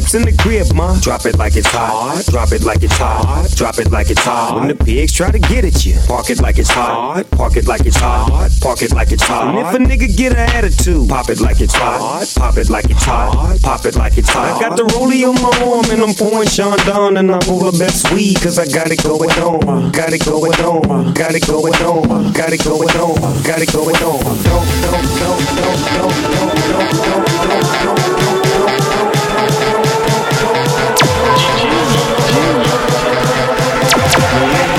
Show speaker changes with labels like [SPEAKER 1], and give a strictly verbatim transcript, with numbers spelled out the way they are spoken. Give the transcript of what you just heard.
[SPEAKER 1] chips in the crib, ma. Drop it like it's hot. Drop it like it's hot. Drop it like it's hot. When the pigs try to get at you, park it like it's hot. Park it like it's hot. Park it like it's hot. And if a nigga get an attitude, pop it like it's hot. Pop it like it's hot. Pop it like it's hot. I got the rollie on my arm and I'm pouring Sean Don and I'm all the best weed cause I got it going on. Got it going on. Got it going on. Got it going on. Got it going on. Don't, don't, don't, don't, don't, don't, don't, don't, don't, don't, don't. Yeah.